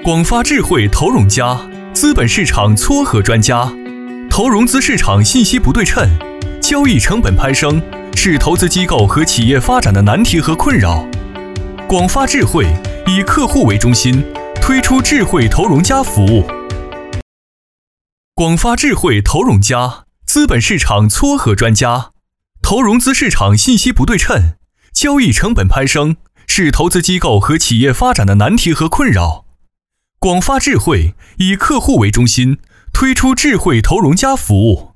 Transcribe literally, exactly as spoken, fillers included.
广发智慧投融家，资本市场撮合专家。投融资市场信息不对称，交易成本攀升，是投资机构和企业发展的难题和困扰。广发智慧以客户为中心，推出智慧投融家服务。广发智慧投融家，资本市场撮合专家。投融资市场信息不对称，交易成本攀升，是投资机构和企业发展的难题和困扰。广发智慧以客户为中心，推出智慧投融家服务。